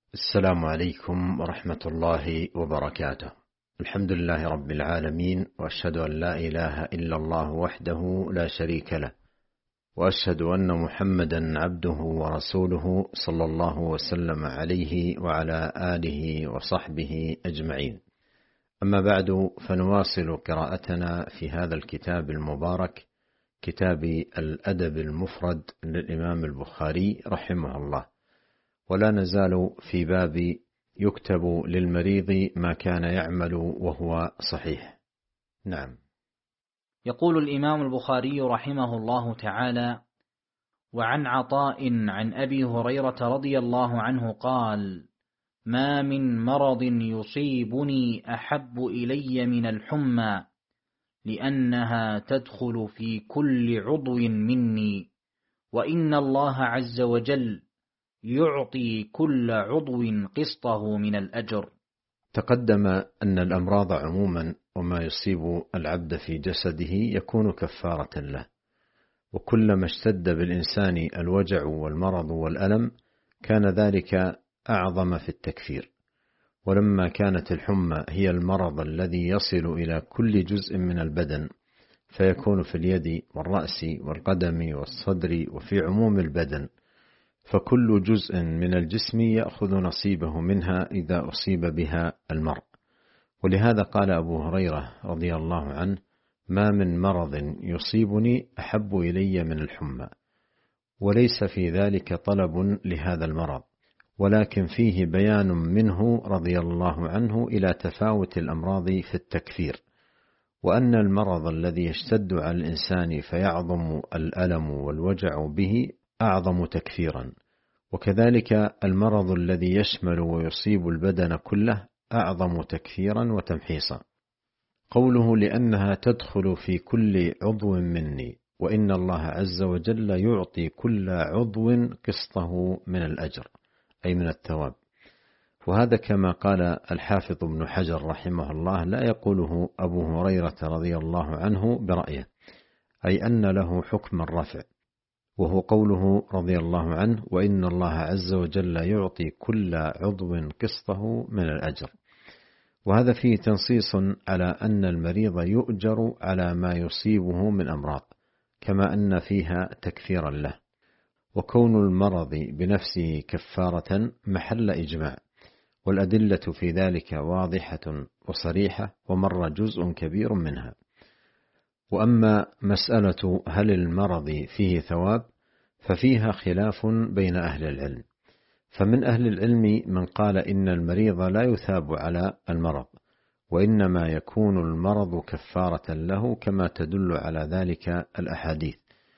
السلام عليكم ورحمة الله وبركاته. الحمد لله رب العالمين، وأشهد أن لا إله إلا الله وحده لا شريك له، وأشهد أن محمدا عبده ورسوله صلى الله وسلم عليه وعلى آله وصحبه أجمعين. أما بعد، فنواصل قراءتنا في هذا الكتاب المبارك، كتاب الأدب المفرد للإمام البخاري رحمه الله، ولا نزال في باب يكتب للمريض ما كان يعمل وهو صحيح. نعم. يقول الإمام البخاري رحمه الله تعالى: وعن عطاء عن أبي هريرة رضي الله عنه قال: ما من مرض يصيبني أحب إلي من الحمى، لأنها تدخل في كل عضو مني، وإن الله عز وجل يعطي كل عضو قسطه من الأجر. تقدم أن الأمراض عموما وما يصيب العبد في جسده يكون كفارة له، وكلما اشتد بالإنسان الوجع والمرض والألم كان ذلك أعظم في التكفير. ولما كانت الحمى هي المرض الذي يصل إلى كل جزء من البدن، فيكون في اليد والرأس والقدم والصدر وفي عموم البدن، فكل جزء من الجسم يأخذ نصيبه منها إذا أصيب بها المرء. ولهذا قال أبو هريرة رضي الله عنه: ما من مرض يصيبني أحب إلي من الحمى. وليس في ذلك طلب لهذا المرض، ولكن فيه بيان منه رضي الله عنه إلى تفاوت الأمراض في التكفير، وأن المرض الذي يشتد على الإنسان فيعظم الألم والوجع به أعظم تكفيرا، وكذلك المرض الذي يشمل ويصيب البدن كله أعظم تكفيرا وتمحيصا. قوله لأنها تدخل في كل عضو مني، وإن الله عز وجل يعطي كل عضو قسطه من الأجر، أي من الثواب. وهذا كما قال الحافظ ابن حجر رحمه الله لا يقوله أبو هريرة رضي الله عنه برأيه، أي أن له حكم الرفع، وهو قوله رضي الله عنه: وإن الله عز وجل يعطي كل عضو قسطه من الأجر. وهذا فيه تنصيص على أن المريض يؤجر على ما يصيبه من أمراض، كما أن فيها تكفيرا له. وكون المرض بنفسه كفارة محل إجماع، والأدلة في ذلك واضحة وصريحة، ومر جزء كبير منها. وأما مسألة هل المرض فيه ثواب، ففيها خلاف بين أهل العلم. فمن أهل العلم من قال إن المريض لا يثاب على المرض، وإنما يكون المرض كفارة له، كما تدل على ذلك الأحاديث،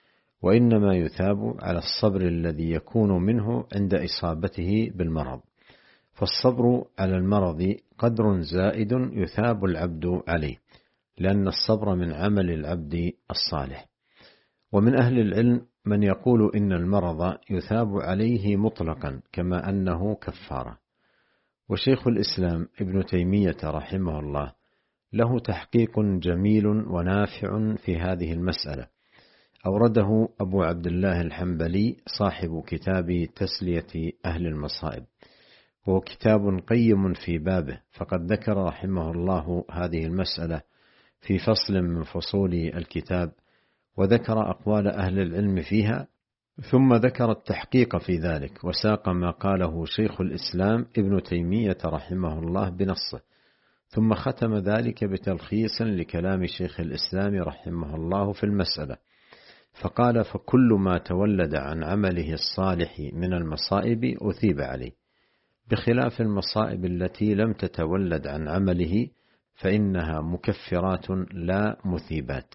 وإنما يثاب على الصبر الذي يكون منه عند إصابته بالمرض. فالصبر على المرض قدر زائد يثاب العبد عليه، لأن الصبر من عمل العبد الصالح. ومن أهل العلم من يقول إن المرض يثاب عليه مطلقا، كما أنه كفارة. وشيخ الإسلام ابن تيمية رحمه الله له تحقيق جميل ونافع في هذه المسألة، أورده أبو عبد الله الحنبلي صاحب كتاب تسلية أهل المصائب، وهو كتاب قيم في بابه، فقد ذكر رحمه الله هذه المسألة في فصل من فصول الكتاب، وذكر أقوال أهل العلم فيها، ثم ذكر التحقيق في ذلك، وساق ما قاله شيخ الإسلام ابن تيمية رحمه الله بنصه، ثم ختم ذلك بتلخيص لكلام شيخ الإسلام رحمه الله في المسألة، فقال: فكل ما تولد عن عمله الصالح من المصائب أثيب عليه، بخلاف المصائب التي لم تتولد عن عمله، فإنها مكفرات لا مثيبات.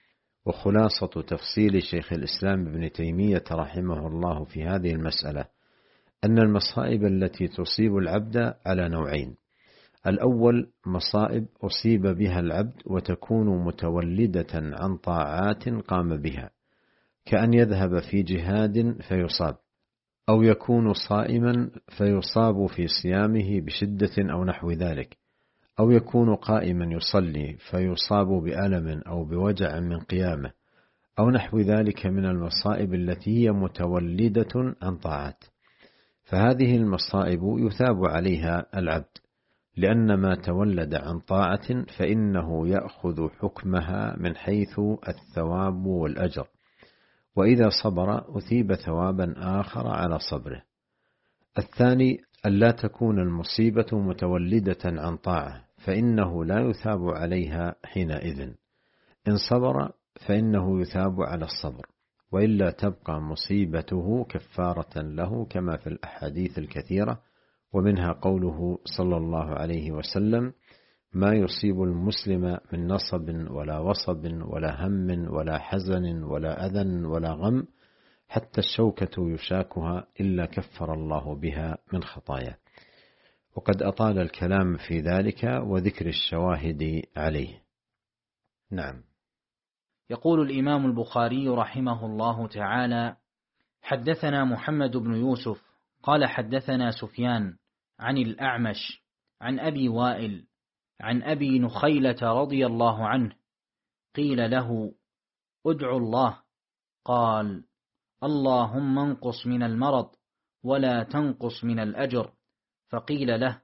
وخلاصة تفصيل شيخ الإسلام ابن تيمية رحمه الله في هذه المسألة أن المصائب التي تصيب العبد على نوعين: الأول مصائب أصيب بها العبد وتكون متولدة عن طاعات قام بها، كأن يذهب في جهاد فيصاب، أو يكون صائما فيصاب في صيامه بشدة أو نحو ذلك، أو يكون قائما يصلي فيصاب بألم أو بوجع من قيامه، أو نحو ذلك من المصائب التي هي متولدة عن طاعات. فهذه المصائب يثاب عليها العبد، لأن ما تولد عن طاعة فإنه يأخذ حكمها من حيث الثواب والأجر، وإذا صبر أثيب ثوابا آخر على صبره. الثاني ألا تكون المصيبة متولدة عن طاعة، فإنه لا يثاب عليها حينئذ. إن صبر فإنه يثاب على الصبر، وإلا تبقى مصيبته كفارة له، كما في الأحاديث الكثيرة، ومنها قوله صلى الله عليه وسلم: ما يصيب المسلم من نصب ولا وصب ولا هم ولا حزن ولا أذى ولا غم حتى الشوكة يشاكها إلا كفر الله بها من خطاياه. وقد أطال الكلام في ذلك وذكر الشواهد عليه. نعم. يقول الإمام البخاري رحمه الله تعالى: حدثنا محمد بن يوسف قال حدثنا سفيان عن الأعمش عن أبي وائل عن أبي نخيلة رضي الله عنه قيل له: ادع الله. قال: اللهم انقص من المرض ولا تنقص من الأجر. فقيل له: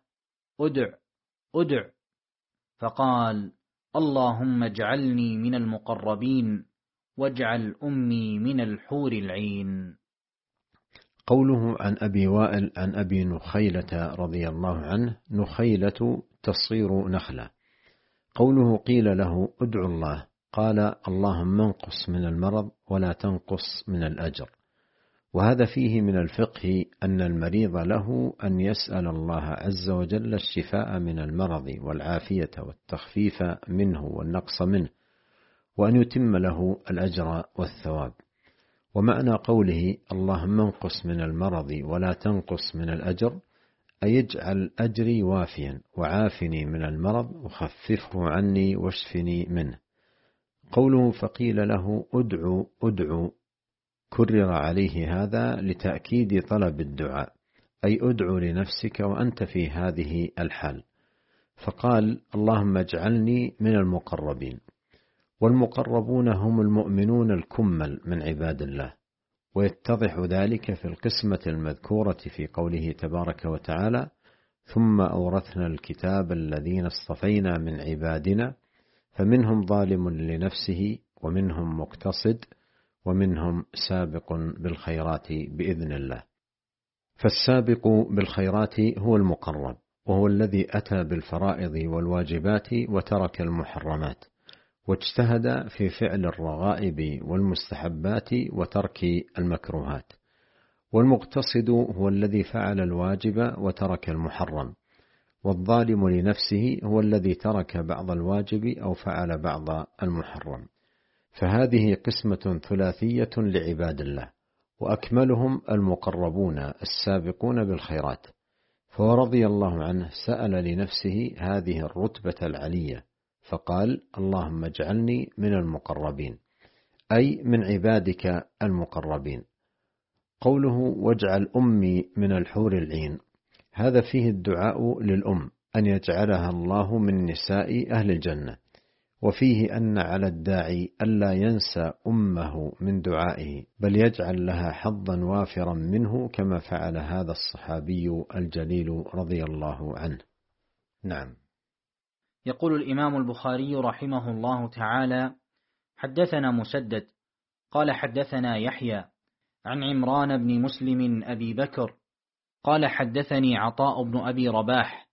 ادع. فقال: اللهم اجعلني من المقربين واجعل أمي من الحور العين. قوله عن أبي وائل عن أبي نخيلة رضي الله عنه، نخيلة تصير نخلة. قوله قيل له ادع الله، قال: اللهم انقص من المرض ولا تنقص من الأجر. وهذا فيه من الفقه أن المريض له أن يسأل الله عز وجل الشفاء من المرض والعافية والتخفيف منه والنقص منه، وأن يتم له الأجر والثواب. ومعنى قوله اللهم انقص من المرض ولا تنقص من الأجر أي اجعل أجري وافيا وعافني من المرض وخففه عني واشفني منه. قوله فقيل له ادعو كرر عليه هذا لتأكيد طلب الدعاء، أي ادعو لنفسك وأنت في هذه الحال. فقال: اللهم اجعلني من المقربين. والمقربون هم المؤمنون الكمل من عباد الله، ويتضح ذلك في القسمة المذكورة في قوله تبارك وتعالى: ثم أورثنا الكتاب الذين اصطفينا من عبادنا فمنهم ظالم لنفسه ومنهم مقتصد ومنهم سابق بالخيرات بإذن الله. فالسابق بالخيرات هو المقرب، وهو الذي أتى بالفرائض والواجبات وترك المحرمات، واجتهد في فعل الرغائب والمستحبات وترك المكروهات. والمقتصد هو الذي فعل الواجب وترك المحرم. والظالم لنفسه هو الذي ترك بعض الواجب أو فعل بعض المحرم. فهذه قسمة ثلاثية لعباد الله، وأكملهم المقربون السابقون بالخيرات. فرضي الله عنه سأل لنفسه هذه الرتبة العلية، فقال: اللهم اجعلني من المقربين، أي من عبادك المقربين. قوله واجعل أمي من الحور العين، هذا فيه الدعاء للأم أن يجعلها الله من نساء أهل الجنة، وفيه أن على الداعي ألا ينسى أمه من دعائه، بل يجعل لها حظا وافرا منه، كما فعل هذا الصحابي الجليل رضي الله عنه. نعم. يقول الإمام البخاري رحمه الله تعالى: حدثنا مسدد قال حدثنا يحيى عن عمران بن مسلم أبي بكر قال حدثني عطاء بن أبي رباح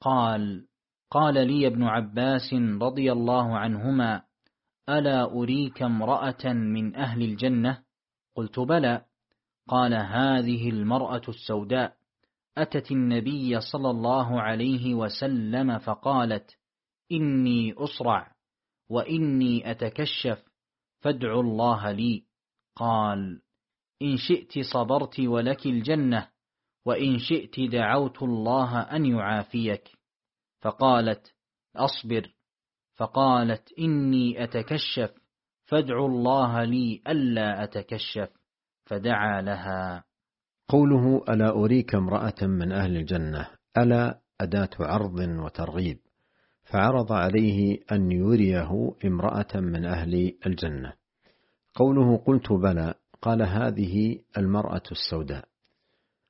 قال لي ابن عباس رضي الله عنهما: ألا أريك امرأة من أهل الجنة؟ قلت بلى. قال: هذه المرأة السوداء أتت النبي صلى الله عليه وسلم فقالت: إني أصرع وإني أتكشف فادعوا الله لي. قال: إن شئت صبرت ولك الجنة، وإن شئت دعوت الله أن يعافيك. فقالت: أصبر. فقالت: إني أتكشف فادعوا الله لي ألا أتكشف. فدعا لها. قوله ألا أريك امرأة من أهل الجنة، ألا أداة عرض وترغيب، فعرض عليه أن يريه امرأة من أهل الجنة. قوله قلت بلى، قال: هذه المرأة السوداء.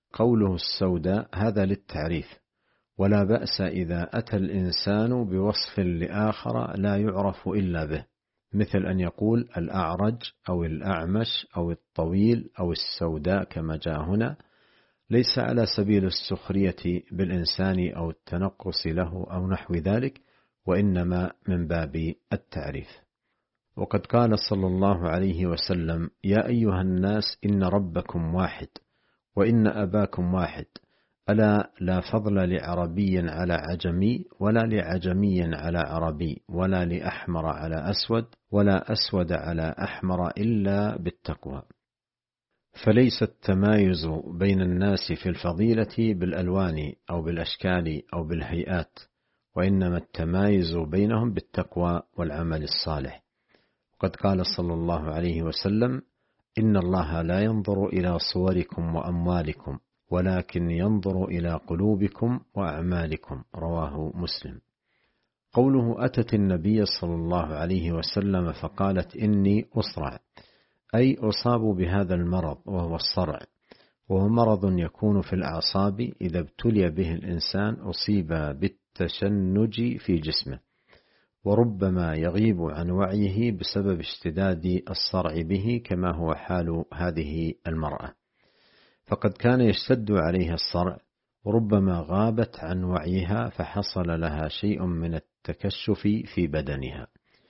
قوله السوداء هذا للتعريف، ولا بأس إذا أتى الإنسان بوصف لآخر لا يعرف إلا به، مثل أن يقول الأعرج أو الأعمش أو الطويل أو السوداء كما جاء هنا، ليس على سبيل السخرية بالإنسان أو التنقص له أو نحو ذلك، وإنما من باب التعريف. وقد قال صلى الله عليه وسلم: يا أيها الناس إن ربكم واحد وإن أباكم واحد، ألا لا فضل لعربي على عجمي ولا لعجمي على عربي ولا لأحمر على أسود ولا أسود على أحمر إلا بالتقوى. فليس التمايز بين الناس في الفضيلة بالألوان أو بالأشكال أو بالهيئات، وإنما التمايز بينهم بالتقوى والعمل الصالح. وقد قال صلى الله عليه وسلم: إن الله لا ينظر إلى صوركم وأموالكم ولكن ينظر إلى قلوبكم وأعمالكم. رواه مسلم. قوله أتت النبي صلى الله عليه وسلم فقالت إني أصرع، أي أصاب بهذا المرض وهو الصرع، وهو مرض يكون في الأعصاب إذا ابتلي به الإنسان أصيب بالتشنج في جسمه، وربما يغيب عن وعيه بسبب اشتداد الصرع به، كما هو حال هذه المرأة، فقد كان يشتد عليها الصرع وربما غابت عن وعيها فحصل لها شيء من التكشف في بدنها،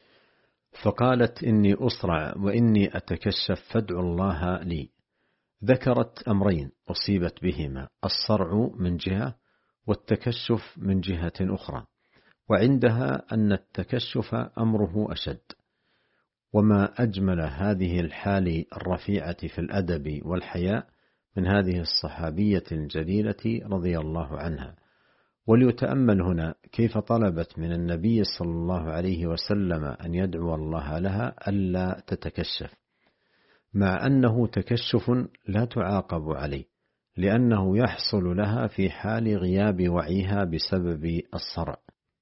فقالت إني أصرع وإني أتكشف فادعوا الله لي. ذكرت أمرين أصيبت بهما: الصرع من جهة والتكشف من جهة أخرى، وعندها أن التكشف أمره أشد. وما أجمل هذه الحال الرفيعة في الأدب والحياء من هذه الصحابية الجليلة رضي الله عنها. وليتأمل هنا كيف طلبت من النبي صلى الله عليه وسلم أن يدعو الله لها ألا تتكشف، مع أنه تكشف لا تعاقب عليه، لأنه يحصل لها في حال غياب وعيها بسبب الصرع،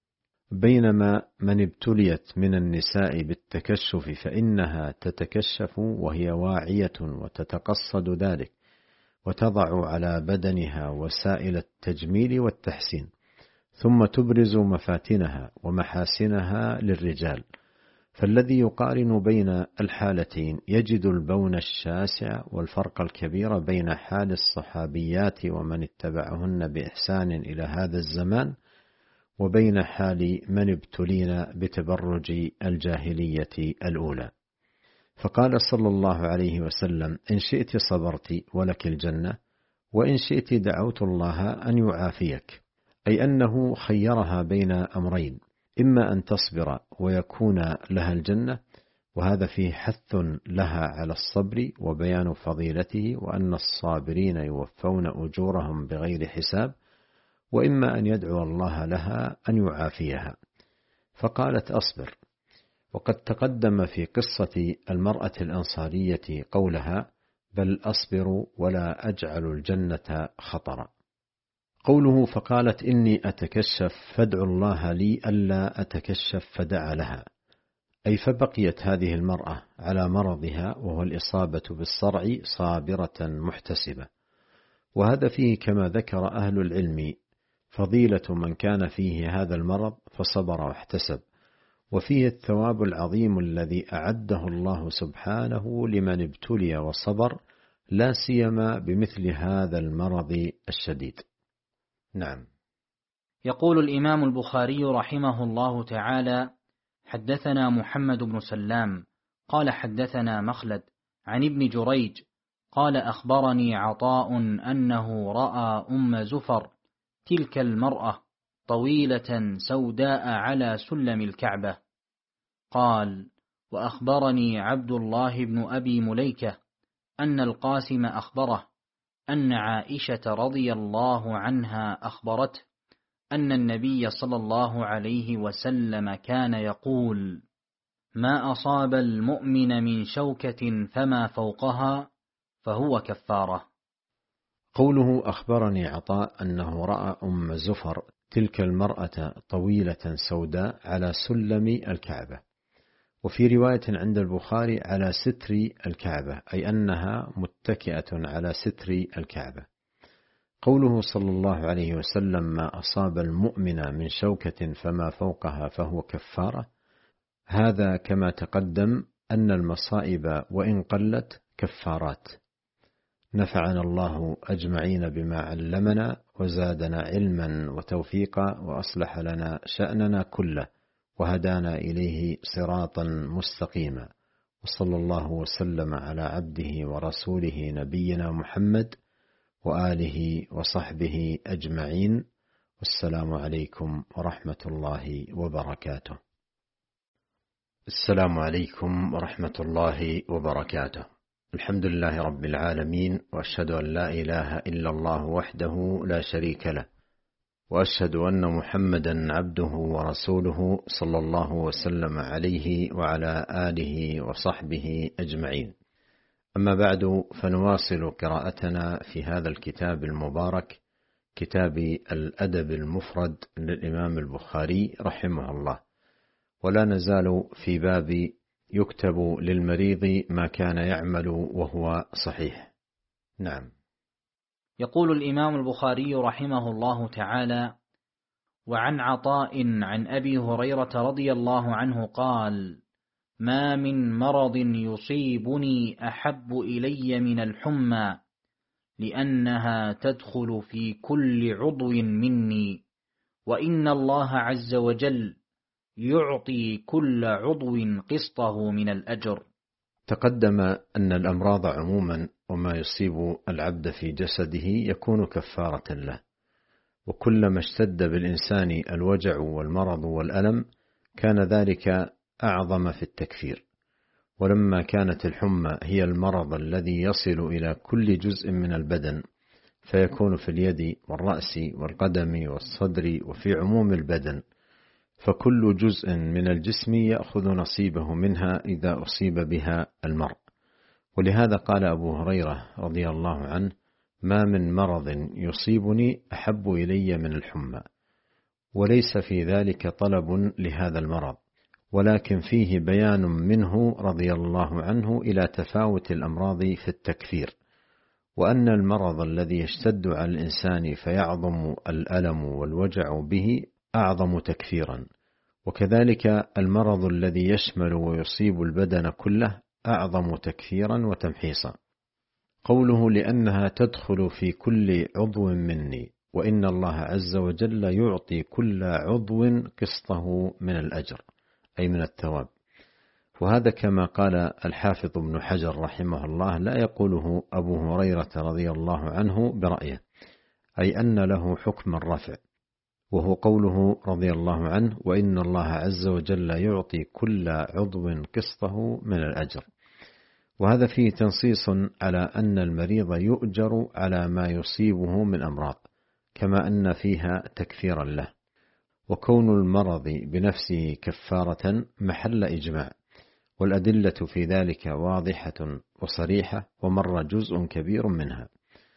بينما من ابتليت من النساء بالتكشف فإنها تتكشف وهي واعية وتتقصد ذلك، وتضع على بدنها وسائل التجميل والتحسين، ثم تبرز مفاتنها ومحاسنها للرجال. فالذي يقارن بين الحالتين يجد البون الشاسع والفرق الكبير بين حال الصحابيات ومن اتبعهن بإحسان إلى هذا الزمان، وبين حال من ابتلين بتبرج الجاهلية الأولى. فقال صلى الله عليه وسلم: إن شئت صبرت ولك الجنة، وإن شئت دعوت الله أن يعافيك، أي أنه خيرها بين أمرين: إما أن تصبر ويكون لها الجنة، وهذا فيه حث لها على الصبر وبيان فضيلته وأن الصابرين يوفون أجورهم بغير حساب، وإما أن يدعو الله لها أن يعافيها. فقالت: أصبر. وقد تقدم في قصة المرأة الأنصارية قولها: بل أصبر ولا أجعل الجنة خطرا. قوله فقالت إني أتكشف فادعوا الله لي ألا أتكشف فدعا لها، أي فبقيت هذه المرأة على مرضها وهو الإصابة بالصرع صابرة محتسبة. وهذا فيه كما ذكر أهل العلم فضيلة من كان فيه هذا المرض فصبر واحتسب، وفيه الثواب العظيم الذي أعده الله سبحانه لمن ابتلي وصبر، لا سيما بمثل هذا المرض الشديد. نعم. يقول الإمام البخاري رحمه الله تعالى: حدثنا محمد بن سلام قال حدثنا مخلد عن ابن جريج قال أخبرني عطاء أنه رأى أم زفر تلك المرأة طويلة سوداء على سلم الكعبة. قال: وأخبرني عبد الله بن أبي مليكة أن القاسم أخبره أن عائشة رضي الله عنها أخبرته أن النبي صلى الله عليه وسلم كان يقول: ما أصاب المؤمن من شوكة فما فوقها فهو كفارة. قوله أخبرني عطاء أنه رأى أم زفر تلك المرأة طويلة سوداء على سلم الكعبة، وفي رواية عند البخاري على ستر الكعبة، أي أنها متكئة على ستر الكعبة. قوله صلى الله عليه وسلم: ما أصاب المؤمن من شوكة فما فوقها فهو كفارة، هذا كما تقدم أن المصائب وإن قلت كفارات. نفعنا الله أجمعين بما علمنا وزادنا علما وتوفيقا وأصلح لنا شأننا كله وهدانا إليه صراطا مستقيما، وصلى الله وسلم على عبده ورسوله نبينا محمد وآله وصحبه أجمعين، والسلام عليكم ورحمة الله وبركاته. السلام عليكم ورحمة الله وبركاته. الحمد لله رب العالمين، وأشهد أن لا إله إلا الله وحده لا شريك له، وأشهد أن محمدا عبده ورسوله صلى الله وسلم عليه وعلى آله وصحبه أجمعين. أما بعد، فنواصل قراءتنا في هذا الكتاب المبارك، كتاب الأدب المفرد للإمام البخاري رحمه الله، ولا نزال في باب يكتب للمريض ما كان يعمل وهو صحيح. نعم. يقول الإمام البخاري رحمه الله تعالى: وعن عطاء عن أبي هريرة رضي الله عنه قال: ما من مرض يصيبني أحب إلي من الحمى، لأنها تدخل في كل عضو مني، وإن الله عز وجل يعطي كل عضو قسطه من الأجر. تقدم أن الأمراض عموما وما يصيب العبد في جسده يكون كفارة له، وكلما اشتد بالإنسان الوجع والمرض والألم كان ذلك أعظم في التكفير. ولما كانت الحمى هي المرض الذي يصل إلى كل جزء من البدن، فيكون في اليد والرأس والقدم والصدر وفي عموم البدن، فكل جزء من الجسم يأخذ نصيبه منها إذا أصيب بها المرء. ولهذا قال أبو هريرة رضي الله عنه: ما من مرض يصيبني أحب إلي من الحمى. وليس في ذلك طلب لهذا المرض، ولكن فيه بيان منه رضي الله عنه إلى تفاوت الأمراض في التكفير، وأن المرض الذي يشتد على الإنسان فيعظم الألم والوجع به أعظم تكفيرا، وكذلك المرض الذي يشمل ويصيب البدن كله أعظم تكفيرا وتمحيصا. قوله: لأنها تدخل في كل عضو مني، وإن الله عز وجل يعطي كل عضو قسطه من الأجر، أي من الثواب. وهذا كما قال الحافظ ابن حجر رحمه الله لا يقوله أبو هريرة رضي الله عنه برأيه، أي أن له حكم الرفع، وهو قوله رضي الله عنه: وإن الله عز وجل يعطي كل عضو قسطه من الأجر. وهذا فيه تنصيص على أن المريض يؤجر على ما يصيبه من أمراض، كما أن فيها تكفيرا له. وكون المرض بنفسه كفارة محل إجماع، والأدلة في ذلك واضحة وصريحة، ومر جزء كبير منها.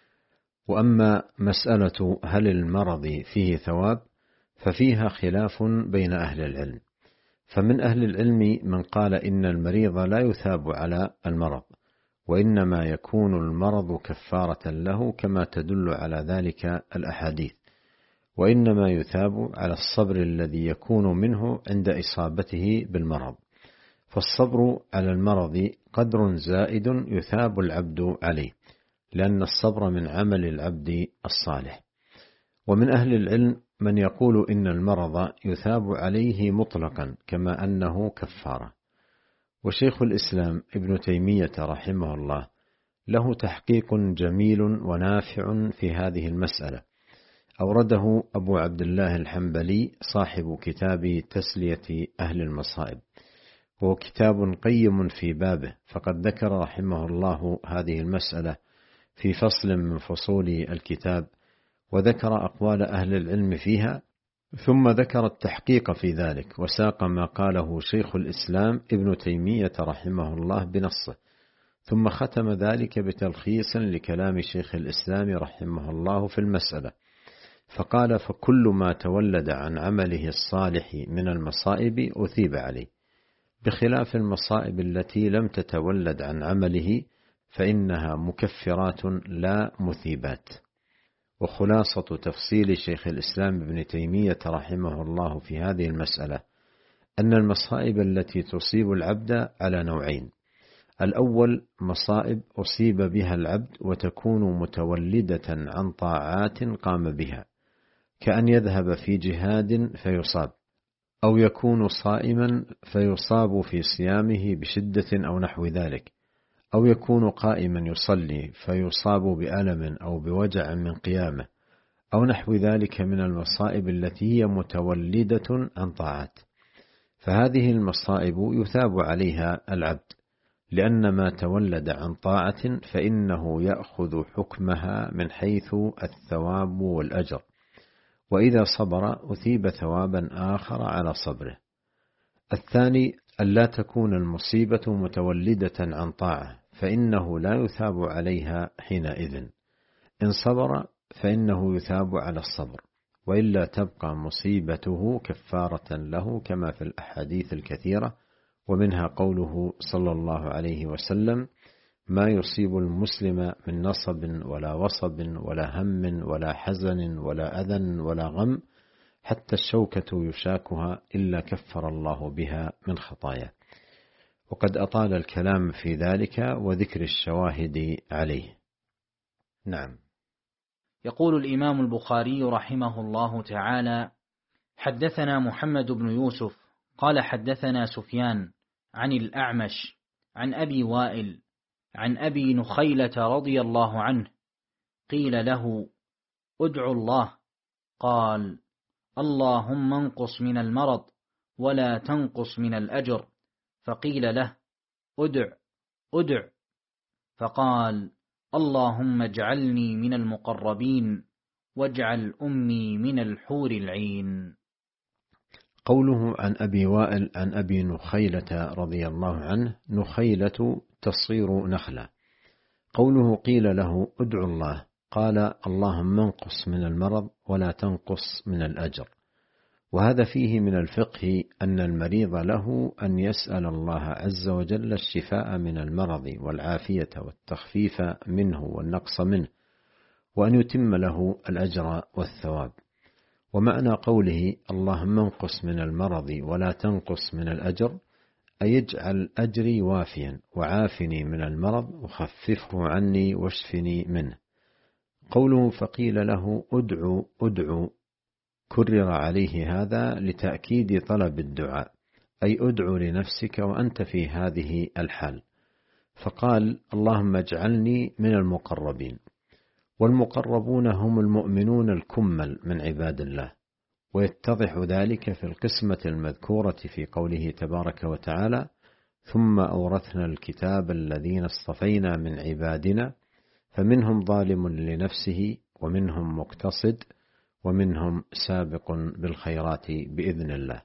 وأما مسألة هل المرض فيه ثواب، ففيها خلاف بين أهل العلم. فمن أهل العلم من قال إن المريض لا يثاب على المرض، وإنما يكون المرض كفارة له، كما تدل على ذلك الأحاديث، وإنما يثاب على الصبر الذي يكون منه عند إصابته بالمرض. فالصبر على المرض قدر زائد يثاب العبد عليه، لأن الصبر من عمل العبد الصالح. ومن أهل العلم من يقول إن المرض يثاب عليه مطلقا، كما أنه كفارة. وشيخ الإسلام ابن تيمية رحمه الله له تحقيق جميل ونافع في هذه المسألة، أورده أبو عبد الله الحنبلي صاحب كتاب تسلية أهل المصائب، وهو كتاب قيم في بابه، فقد ذكر رحمه الله هذه المسألة في فصل من فصول الكتاب، وذكر أقوال أهل العلم فيها، ثم ذكر التحقيق في ذلك، وساق ما قاله شيخ الإسلام ابن تيمية رحمه الله بنصه، ثم ختم ذلك بتلخيص لكلام شيخ الإسلام رحمه الله في المسألة، فقال: فكل ما تولد عن عمله الصالح من المصائب أثيب عليه، بخلاف المصائب التي لم تتولد عن عمله، فإنها مكفرات لا مثيبات. وخلاصة تفصيل شيخ الإسلام ابن تيمية رحمه الله في هذه المسألة أن المصائب التي تصيب العبد على نوعين: الأول مصائب أصيب بها العبد وتكون متولدة عن طاعات قام بها، كأن يذهب في جهاد فيصاب، أو يكون صائما فيصاب في صيامه بشدة أو نحو ذلك، أو يكون قائما يصلي فيصاب بألم أو بوجع من قيامه، أو نحو ذلك من المصائب التي هي متولدة عن طاعات. فهذه المصائب يثاب عليها العبد، لأن ما تولد عن طاعة فإنه يأخذ حكمها من حيث الثواب والأجر، وإذا صبر أثيب ثوابا آخر على صبره. الثاني ألا تكون المصيبة متولدة عن طاعة، فإنه لا يثاب عليها حينئذ. إن صبر فإنه يثاب على الصبر، وإلا تبقى مصيبته كفارة له، كما في الأحاديث الكثيرة، ومنها قوله صلى الله عليه وسلم: ما يصيب المسلم من نصب ولا وصب ولا هم ولا حزن ولا أذى ولا غم حتى الشوكة يشاكها إلا كفر الله بها من خطاياه. وقد أطال الكلام في ذلك وذكر الشواهد عليه. نعم. يقول الإمام البخاري رحمه الله تعالى: حدثنا محمد بن يوسف قال حدثنا سفيان عن الأعمش عن أبي وائل عن أبي نخيلة رضي الله عنه قيل له: ادعوا الله. قال: اللهم انقص من المرض ولا تنقص من الأجر. فقيل له: ادع. فقال: اللهم اجعلني من المقربين واجعل أمي من الحور العين. قوله عن أبي وائل عن أبي نخيلة رضي الله عنه، نخيلة تصير نخلة. قوله قيل له ادعوا الله، قال: اللهم انقص من المرض ولا تنقص من الأجر. وهذا فيه من الفقه أن المريض له أن يسأل الله عز وجل الشفاء من المرض والعافية والتخفيف منه والنقص منه، وأن يتم له الأجر والثواب. ومعنى قوله اللهم انقص من المرض ولا تنقص من الأجر أي اجعل أجري وافيا وعافني من المرض وخففه عني واشفني منه. قوله فقيل له ادعو كرر عليه هذا لتأكيد طلب الدعاء، أي ادعو لنفسك وأنت في هذه الحال. فقال: اللهم اجعلني من المقربين. والمقربون هم المؤمنون الكمل من عباد الله، ويتضح ذلك في القسمة المذكورة في قوله تبارك وتعالى: ثم أورثنا الكتاب الذين اصطفينا من عبادنا فمنهم ظالم لنفسه ومنهم مقتصد ومنهم سابق بالخيرات بإذن الله.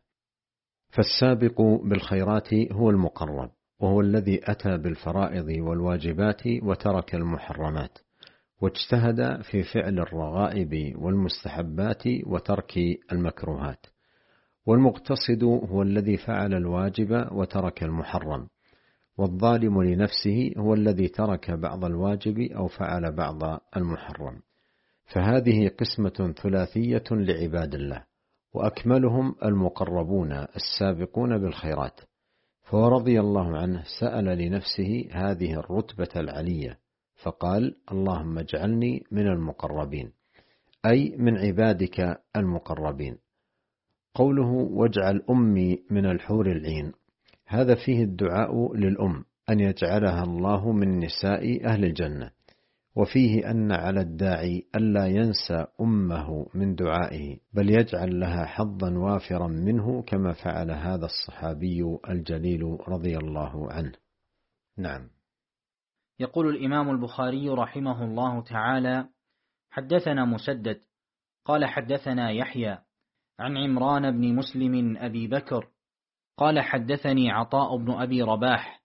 فالسابق بالخيرات هو المقرب، وهو الذي أتى بالفرائض والواجبات وترك المحرمات، واجتهد في فعل الرغائب والمستحبات وترك المكروهات. والمقتصد هو الذي فعل الواجب وترك المحرم. والظالم لنفسه هو الذي ترك بعض الواجب أو فعل بعض المحرم. فهذه قسمة ثلاثية لعباد الله، وأكملهم المقربون السابقون بالخيرات. فرضي الله عنه سأل لنفسه هذه الرتبة العلية، فقال: اللهم اجعلني من المقربين، أي من عبادك المقربين. قوله واجعل أمي من الحور العين، هذا فيه الدعاء للأم أن يجعلها الله من نساء أهل الجنة، وفيه أن على الداعي ألا ينسى أمه من دعائه، بل يجعل لها حظا وافرا منه، كما فعل هذا الصحابي الجليل رضي الله عنه. نعم. يقول الإمام البخاري رحمه الله تعالى: حدثنا مسدد قال حدثنا يحيى عن عمران بن مسلم أبي بكر قال حدثني عطاء بن أبي رباح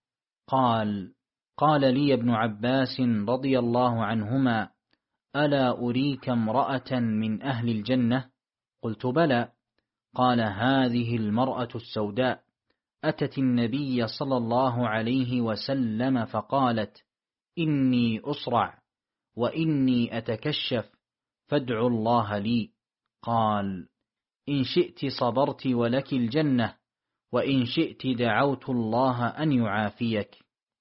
قال لي ابن عباس رضي الله عنهما: ألا أريك امرأة من أهل الجنة؟ قلت بلى. قال: هذه المرأة السوداء أتت النبي صلى الله عليه وسلم فقالت: إني أصرع وإني أتكشف، فادعوا الله لي. قال: إن شئت صبرت ولك الجنة، وإن شئت دعوت الله أن يعافيك.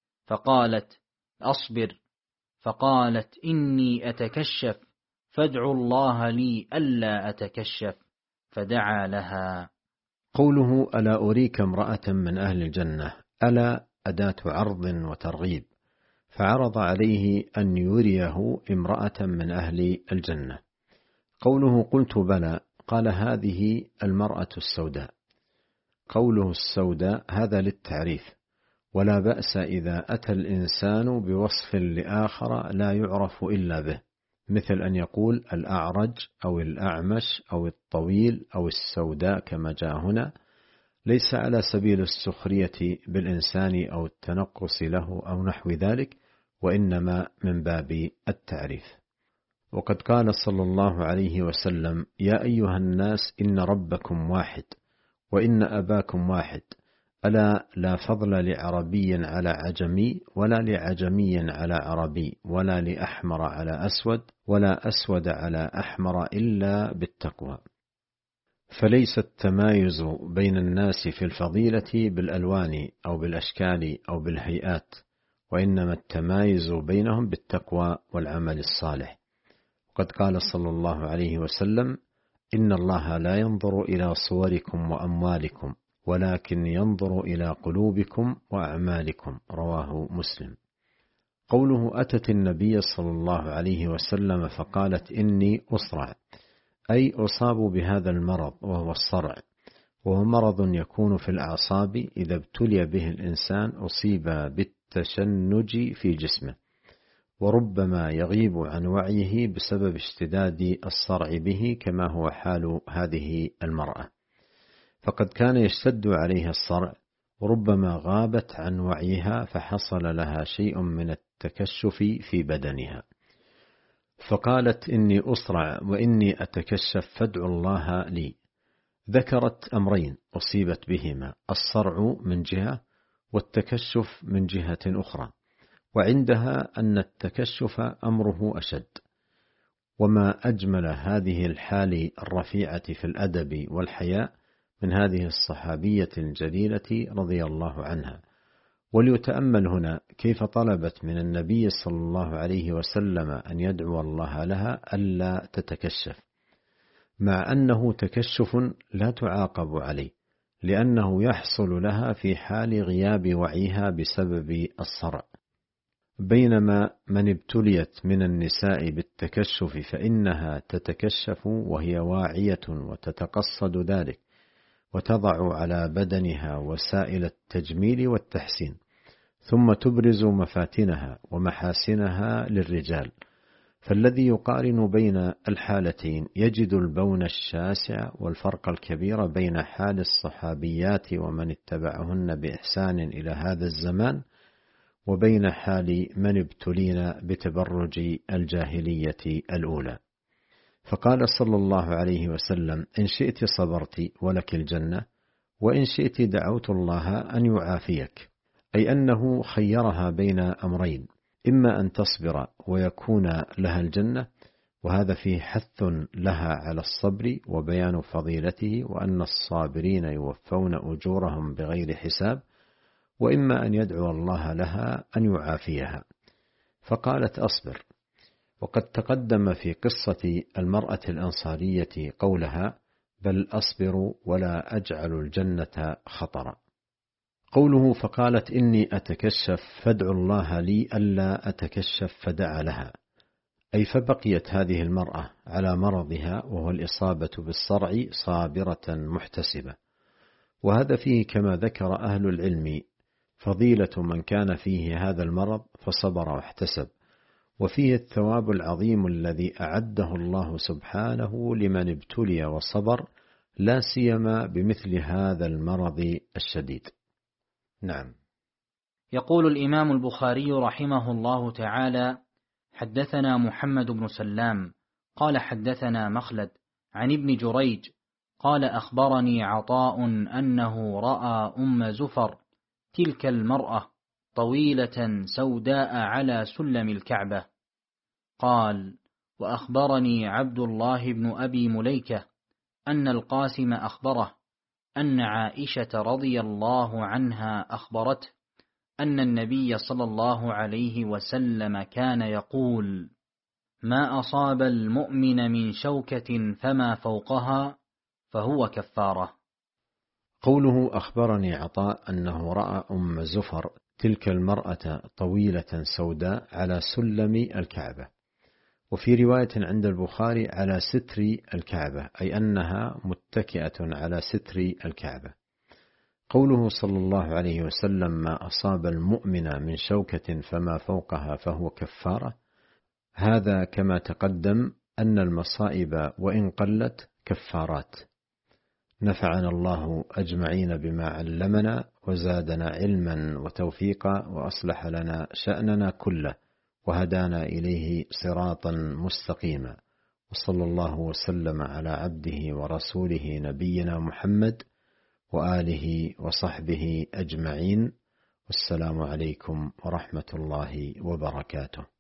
فقالت: أصبر. فقالت: إني أتكشف، فادعوا الله لي ألا أتكشف. فدعا لها. قوله: ألا أريك امرأة من أهل الجنة، ألا أداة عرض وترغيب، فعرض عليه أن يريه امرأة من أهل الجنة. قوله: قلت بلى، قال: هذه المرأة السوداء. قوله السوداء هذا للتعريف، ولا بأس إذا أتى الإنسان بوصف لآخر لا يعرف إلا به، مثل أن يقول الأعرج أو الأعمش أو الطويل أو السوداء كما جاء هنا، ليس على سبيل السخرية بالإنسان أو التنقص له أو نحو ذلك، وإنما من باب التعريف. وقد قال صلى الله عليه وسلم: يا أيها الناس إن ربكم واحد وإن أباكم واحد، ألا لا فضل لعربي على عجمي، ولا لعجمي على عربي، ولا لأحمر على أسود، ولا أسود على أحمر إلا بالتقوى. فليس التمايز بين الناس في الفضيلة بالألوان أو بالأشكال أو بالهيئات، وإنما التمايز بينهم بالتقوى والعمل الصالح. وقد قال صلى الله عليه وسلم: إن الله لا ينظر إلى صوركم وأموالكم، ولكن ينظر إلى قلوبكم وأعمالكم. رواه مسلم. قوله: أتت النبي صلى الله عليه وسلم فقالت: إني أصرع، أي أصاب بهذا المرض وهو الصرع، وهو مرض يكون في الأعصاب، إذا ابتلي به الإنسان أصيب بالتشنج في جسمه، وربما يغيب عن وعيه بسبب اشتداد الصرع به، كما هو حال هذه المرأة، فقد كان يشتد عليها الصرع، وربما غابت عن وعيها فحصل لها شيء من التكشف في بدنها، فقالت: إني أصرع وإني أتكشف فادعوا الله لي. ذكرت أمرين أصيبت بهما: الصرع من جهة، والتكشف من جهة أخرى، وعندها أن التكشف أمره أشد. وما أجمل هذه الحال الرفيعة في الأدب والحياء من هذه الصحابية الجليلة رضي الله عنها. وليتأمل هنا كيف طلبت من النبي صلى الله عليه وسلم أن يدعو الله لها ألا تتكشف، مع أنه تكشف لا تعاقب عليه، لأنه يحصل لها في حال غياب وعيها بسبب الصرع، بينما من ابتليت من النساء بالتكشف فإنها تتكشف وهي واعية وتتقصد ذلك، وتضع على بدنها وسائل التجميل والتحسين، ثم تبرز مفاتنها ومحاسنها للرجال. فالذي يقارن بين الحالتين يجد البون الشاسع والفرق الكبير بين حال الصحابيات ومن اتبعهن بإحسان إلى هذا الزمان، وبين حال من ابتلين بتبرج الجاهلية الأولى. فقال صلى الله عليه وسلم: إن شئت صبرت ولك الجنة، وإن شئت دعوت الله أن يعافيك، أي أنه خيرها بين أمرين: إما أن تصبر ويكون لها الجنة، وهذا فيه حث لها على الصبر وبيان فضيلته، وأن الصابرين يوفون أجورهم بغير حساب، وإما أن يدعو الله لها أن يعافيها، فقالت: أصبر. وقد تقدم في قصة المرأة الأنصارية قولها: بل أصبر ولا أجعل الجنة خطرا. قوله: فقالت: إني أتكشف فادعوا الله لي ألا أتكشف، فدعا لها، أي فبقيت هذه المرأة على مرضها وهو الإصابة بالصرع صابرة محتسبة. وهذا فيه كما ذكر أهل العلم فضيلة من كان فيه هذا المرض فصبر واحتسب، وفيه الثواب العظيم الذي أعده الله سبحانه لمن ابتلي وصبر، لا سيما بمثل هذا المرض الشديد. نعم. يقول الإمام البخاري رحمه الله تعالى: حدثنا محمد بن سلام قال حدثنا مخلد عن ابن جريج قال أخبرني عطاء أنه رأى أم زفر تلك المرأة طويلة سوداء على سلم الكعبة. قال: وأخبرني عبد الله بن أبي مليكة أن القاسم أخبره أن عائشة رضي الله عنها أخبرته أن النبي صلى الله عليه وسلم كان يقول: ما أصاب المؤمن من شوكة فما فوقها فهو كفارة. قوله أخبرني عطاء أنه رأى أم زفر تلك المرأة طويلة سوداء على سلم الكعبة، وفي رواية عند البخاري على ستر الكعبة، أي أنها متكئة على ستر الكعبة. قوله صلى الله عليه وسلم: ما أصاب المؤمن من شوكة فما فوقها فهو كفارة، هذا كما تقدم أن المصائب وإن قلت كفارات. نفعنا الله أجمعين بما علمنا وزادنا علما وتوفيقا وأصلح لنا شأننا كله وهدانا إليه صراطا مستقيما، وصلى الله وسلم على عبده ورسوله نبينا محمد وآله وصحبه أجمعين، والسلام عليكم ورحمة الله وبركاته.